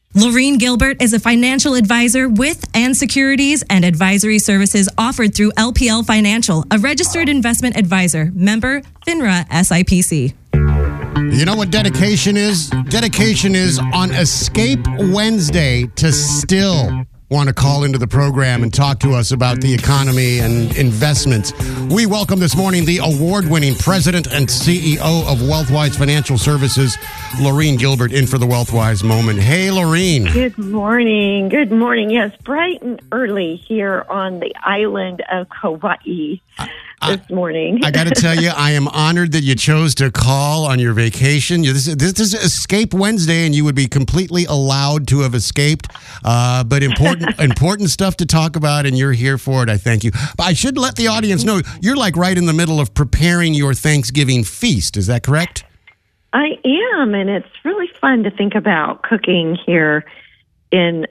Lorene Gilbert is a financial advisor with and securities and advisory services offered through LPL Financial, a registered investment advisor, member FINRA SIPC. You know what dedication is? Dedication is on Escape Wednesday to still want to call into the program and talk to us about the economy and investments. We welcome this morning the award-winning president and CEO of Wealthwise Financial Services, Lorene Gilbert, in for the Wealthwise Moment. Hey, Lorene. Good morning. Good morning. Yes, bright and early here on the island of Kauai this morning. I got to tell you, I am honored that you chose to call on your vacation. This is Escape Wednesday, and you would be completely allowed to have escaped. But important stuff to talk about, and you're here for it. I thank you. But I should let the audience know you're like right in the middle of preparing your Thanksgiving feast. Is that correct? I am, and it's really fun to think about cooking here in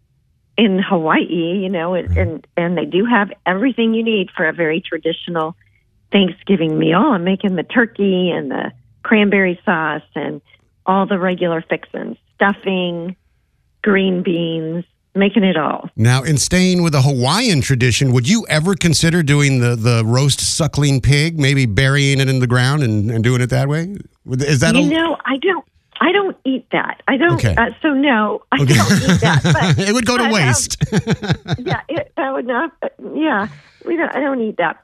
Hawaii, you know, and they do have everything you need for a very traditional Thanksgiving meal. I'm making the turkey and the cranberry sauce and all the regular fixings, stuffing, green beans, making it all. Now, in staying with a Hawaiian tradition, would you ever consider doing the roast suckling pig, maybe burying it in the ground and doing it that way? Is that I don't eat that. I don't. Okay. So no, I don't eat that. But, it would go to waste. That would not. Yeah, I don't eat that.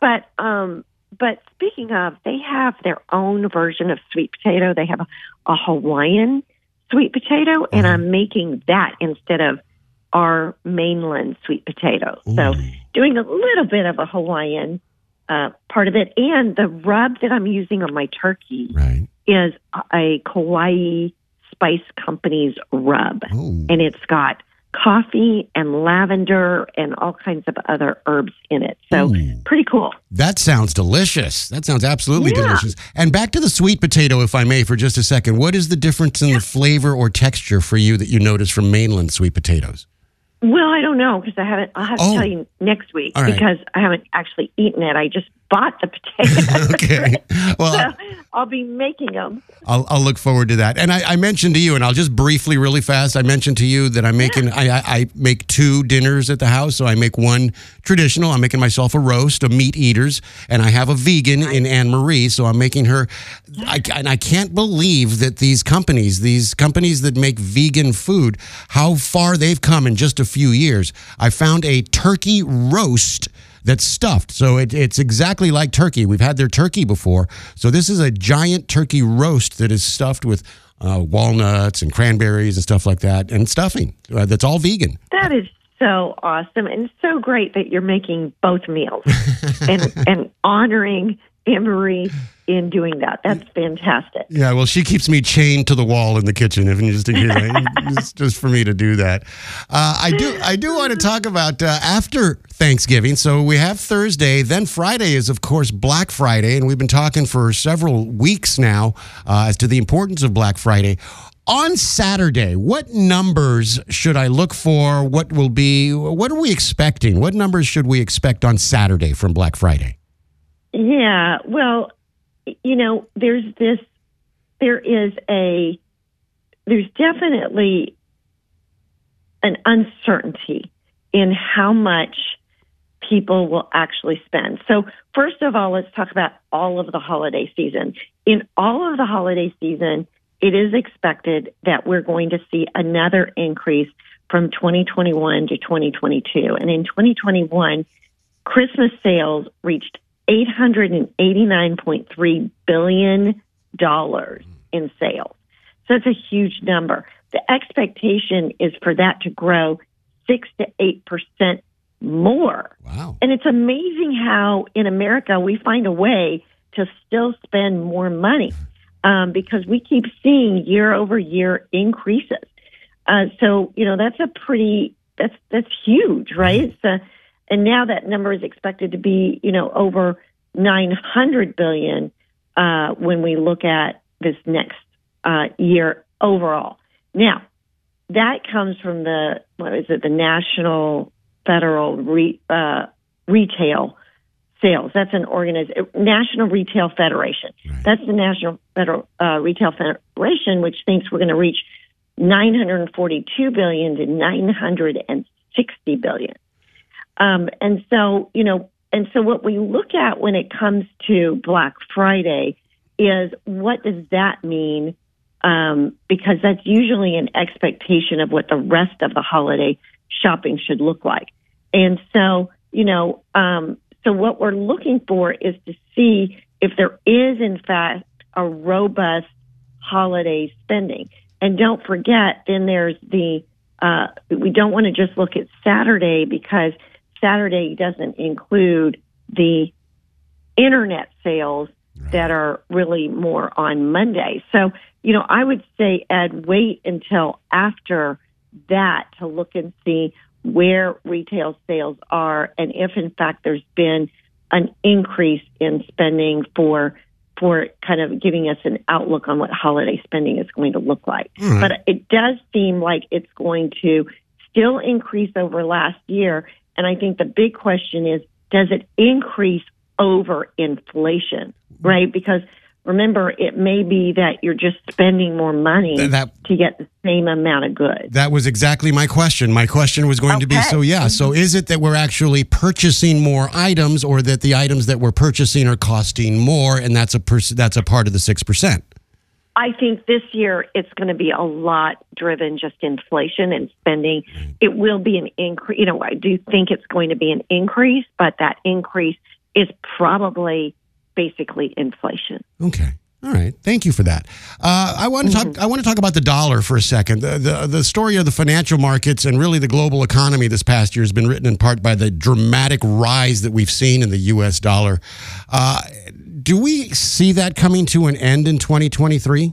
But speaking of, they have their own version of sweet potato. They have a Hawaiian sweet potato, and I'm making that instead of our mainland sweet potato. So doing a little bit of a Hawaiian part of it, and the rub that I'm using on my turkey. Right. Is a Kauai Spice Company's rub. Ooh. And it's got coffee and lavender and all kinds of other herbs in it. So pretty cool. That sounds delicious. That sounds absolutely delicious. And back to the sweet potato, if I may, for just a second. What is the difference in the flavor or texture for you that you notice from mainland sweet potatoes? Well, I don't know because I'll have to tell you next week because I haven't actually eaten it. I just bought the potatoes. Okay. Well, so I'll be making them. I'll look forward to that. And I mentioned to you, and I'll just briefly, really fast, I mentioned to you that I'm making, I make two dinners at the house. So I make one traditional. I'm making myself a roast of meat eaters, and I have a vegan in Anne Marie. So I'm making her, and I can't believe that these companies that make vegan food, how far they've come in just a few years. I found a turkey roast that's stuffed. So it's exactly like turkey. We've had their turkey before. So this is a giant turkey roast that is stuffed with walnuts and cranberries and stuff like that, and stuffing. That's all vegan. That is so awesome, and so great that you're making both meals and honoring Anne-Marie in doing that. That's fantastic. Yeah, well, she keeps me chained to the wall in the kitchen, just for me to do that. I do want to talk about after Thanksgiving. So we have Thursday, then Friday is, of course, Black Friday, and we've been talking for several weeks now as to the importance of Black Friday. On Saturday, what numbers should I look for? What are we expecting? What numbers should we expect on Saturday from Black Friday? Yeah, well, you know, there's definitely an uncertainty in how much people will actually spend. So first of all, let's talk about all of the holiday season. In all of the holiday season, it is expected that we're going to see another increase from 2021 to 2022. And in 2021, Christmas sales reached $889.3 billion in sales. So it's a huge number. The expectation is for that to grow 6 to 8% more. Wow. And it's amazing how in America we find a way to still spend more money because we keep seeing year over year increases. So, you know, that's huge, right? And now that number is expected to be, you know, over $900 billion when we look at this next year overall. Now, that comes from the National Federal Retail Sales. That's an National Retail Federation. Right. That's the National Federal Retail Federation, which thinks we're going to reach $942 billion to $960 billion. And so, what we look at when it comes to Black Friday is what does that mean? Because that's usually an expectation of what the rest of the holiday shopping should look like. And so, so what we're looking for is to see if there is, in fact, a robust holiday spending. And don't forget, then there's we don't want to just look at Saturday, because Saturday doesn't include the internet sales that are really more on Monday. So, I would say, Ed, wait until after that to look and see where retail sales are, and if, in fact, there's been an increase in spending for kind of giving us an outlook on what holiday spending is going to look like. Mm-hmm. But it does seem like it's going to still increase over last year. And I think the big question is, does it increase over inflation, right? Because remember, it may be that you're just spending more money to get the same amount of goods. That was exactly my question. My question was going to be, so is it that we're actually purchasing more items, or that the items that we're purchasing are costing more, and that's a part of the 6%? I think this year it's going to be a lot driven just inflation and spending. It will be an increase. I do think it's going to be an increase, but that increase is probably basically inflation. Okay. All right. Thank you for that. I want to talk about the dollar for a second. The story of the financial markets and really the global economy this past year has been written in part by the dramatic rise that we've seen in the U.S. dollar. Do we see that coming to an end in 2023?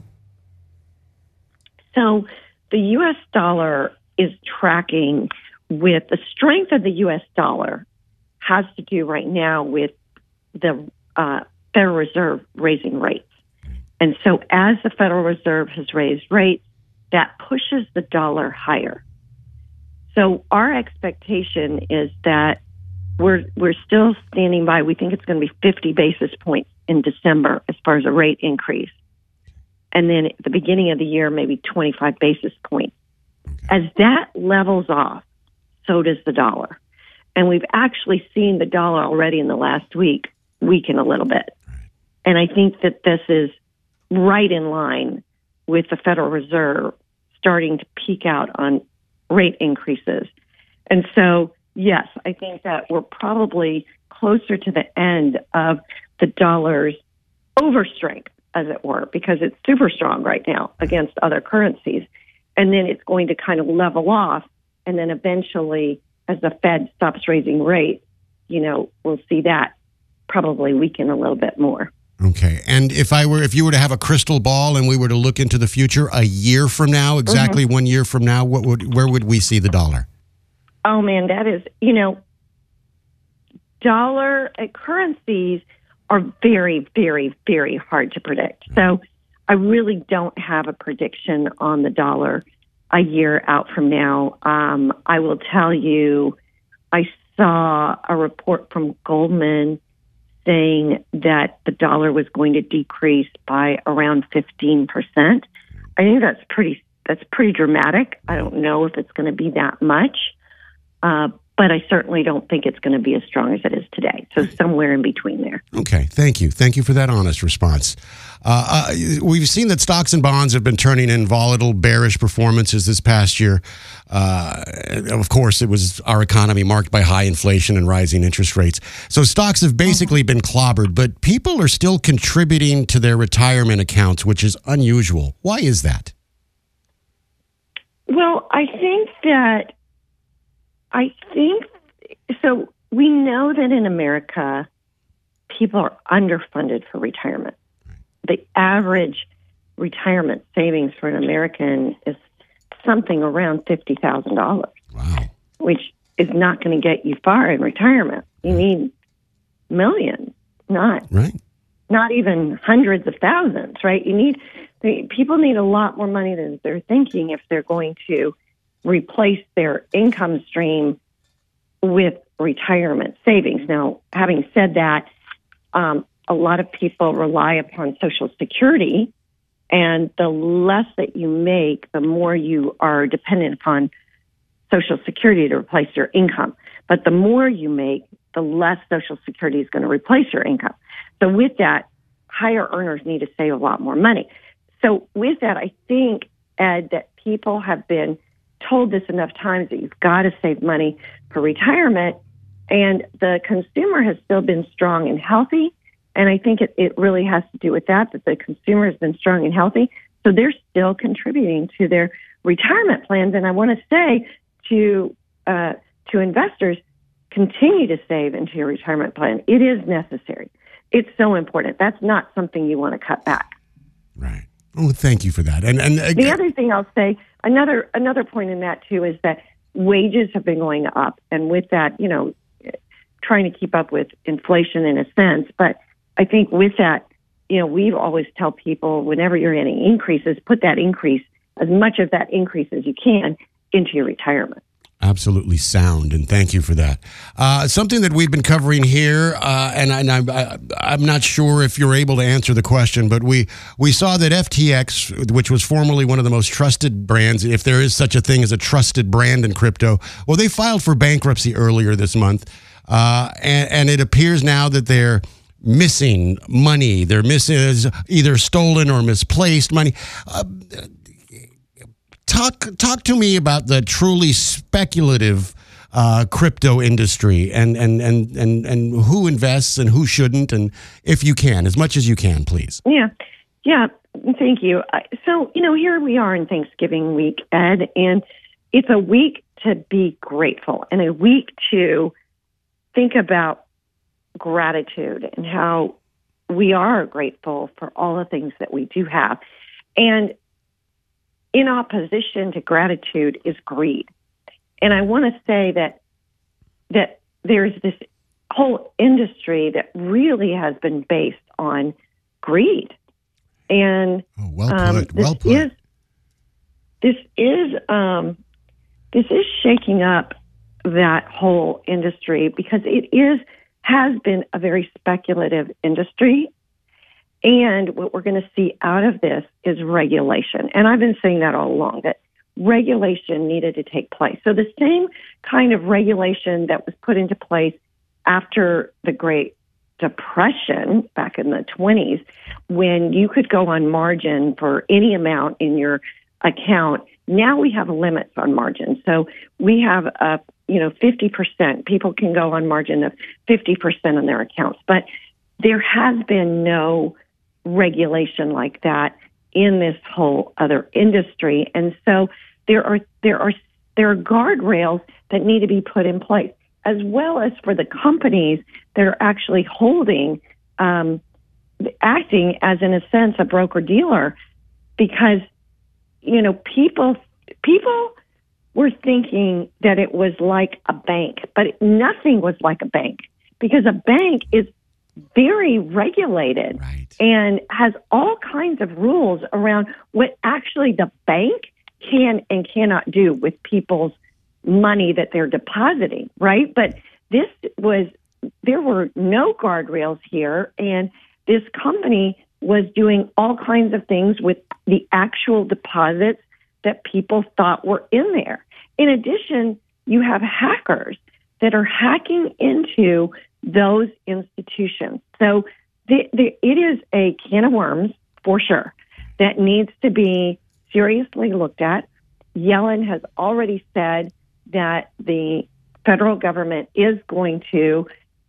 So the U.S. dollar is tracking with the strength of the U.S. dollar has to do right now with the Federal Reserve raising rates. And so as the Federal Reserve has raised rates, that pushes the dollar higher. So our expectation is that we're still standing by. We think it's going to be 50 basis points in December as far as a rate increase. And then at the beginning of the year, maybe 25 basis points. As that levels off, so does the dollar. And we've actually seen the dollar already in the last week weaken a little bit. And I think that this is right in line with the Federal Reserve starting to peak out on rate increases. And so, yes, I think that we're probably closer to the end of the dollar's overstrength, as it were, because it's super strong right now against other currencies. And then it's going to kind of level off. And then eventually, as the Fed stops raising rates, we'll see that probably weaken a little bit more. Okay. And if you were to have a crystal ball and we were to look into the future a year from now, exactly 1 year from now, where would we see the dollar? Oh man, that is, dollar currencies are very, very, very hard to predict. So I really don't have a prediction on the dollar a year out from now. I will tell you, I saw a report from Goldman saying that the dollar was going to decrease by around 15%. I think that's pretty dramatic. I don't know if it's going to be that much, but I certainly don't think it's going to be as strong as it is today. So somewhere in between there. Okay, thank you. Thank you for that honest response. We've seen that stocks and bonds have been turning in volatile, bearish performances this past year. Of course, it was our economy marked by high inflation and rising interest rates. So stocks have basically been clobbered, but people are still contributing to their retirement accounts, which is unusual. Why is that? Well, I think so. We know that in America, people are underfunded for retirement. The average retirement savings for an American is something around $50,000. Wow. Which is not going to get you far in retirement. You need millions, not even hundreds of thousands, right? People need a lot more money than they're thinking if they're going to replace their income stream with retirement savings. Now, having said that, a lot of people rely upon Social Security And the less that you make, the more you are dependent upon Social Security to replace your income. But the more you make, the less Social Security is going to replace your income. So with that, higher earners need to save a lot more money. So with that, I think, Ed, that people have been told this enough times that you've got to save money for retirement, and the consumer has still been strong and healthy. And I think it really has to do with that the consumer has been strong and healthy. So they're still contributing to their retirement plans. And I want to say to investors, continue to save into your retirement plan. It is necessary. It's so important. That's not something you want to cut back. Right. Oh, thank you for that. And the other thing I'll say, another point in that too, is that wages have been going up, and with that, trying to keep up with inflation in a sense. But I think with that, we've always tell people whenever you're getting increases, put that increase, as much of that increase as you can, into your retirement. Absolutely sound, and thank you for that. Something that we've been covering here, and I'm not sure if you're able to answer the question, but we saw that FTX, which was formerly one of the most trusted brands, if there is such a thing as a trusted brand in crypto, well, they filed for bankruptcy earlier this month, and it appears now that they're missing money. They're missing either stolen or misplaced money. Talk to me about the truly speculative crypto industry and who invests and who shouldn't, and if you can, as much as you can, please. Yeah. Thank you. So, here we are in Thanksgiving week, Ed, and it's a week to be grateful and a week to think about gratitude and how we are grateful for all the things that we do have. And in opposition to gratitude is greed. And I want to say that there's this whole industry that really has been based on greed. And well put. This is shaking up that whole industry because it has been a very speculative industry. And what we're going to see out of this is regulation. And I've been saying that all along, that regulation needed to take place. So the same kind of regulation that was put into place after the Great Depression back in the 20s, when you could go on margin for any amount in your account, now we have limits on margin. So we have 50%. People can go on margin of 50% on their accounts. But there has been no regulation like that in this whole other industry. And so there are guardrails that need to be put in place, as well as for the companies that are actually holding, acting as, in a sense, a broker-dealer, because, people were thinking that it was like a bank, but nothing was like a bank, because a bank is very regulated, right, and has all kinds of rules around what actually the bank can and cannot do with people's money that they're depositing, right? But there were no guardrails here, and this company was doing all kinds of things with the actual deposits that people thought were in there. In addition, you have hackers that are hacking into those institutions. So it is a can of worms, for sure, that needs to be seriously looked at. Yellen has already said that the federal government is going to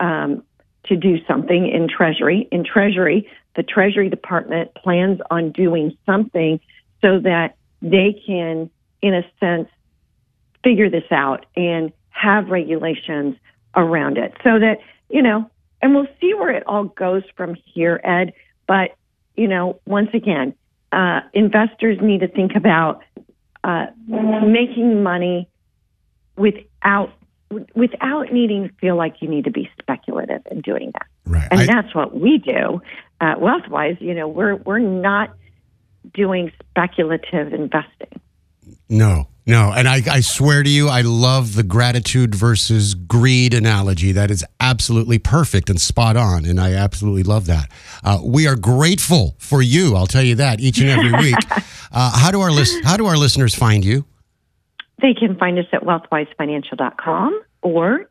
do something in Treasury. In Treasury, the Treasury Department plans on doing something so that they can, in a sense, figure this out and have regulations around it so that, and we'll see where it all goes from here, Ed. But, once again, investors need to think about making money without needing to feel like you need to be speculative in doing that. Right. And that's what we do. Wealthwise, we're not doing speculative investing. No, No, and I swear to you, I love the gratitude versus greed analogy. That is absolutely perfect and spot on, and I absolutely love that. We are grateful for you, I'll tell you that, each and every week. How do our listeners find you? They can find us at wealthwisefinancial.com or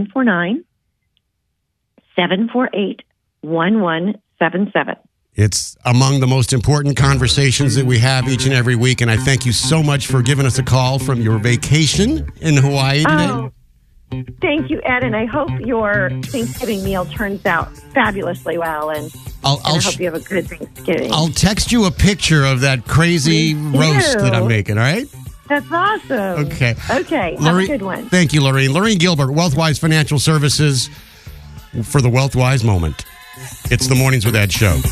949-748-1177. It's among the most important conversations that we have each and every week, and I thank you so much for giving us a call from your vacation in Hawaii today. Oh, thank you, Ed, and I hope your Thanksgiving meal turns out fabulously well, and I hope you have a good Thanksgiving. I'll text you a picture of that crazy roast that I'm making, all right? That's awesome. Okay. Okay, have a good one. Thank you, Lorraine. Lorraine Gilbert, Wealthwise Financial Services, for the Wealthwise Moment. It's the Mornings with Ed show.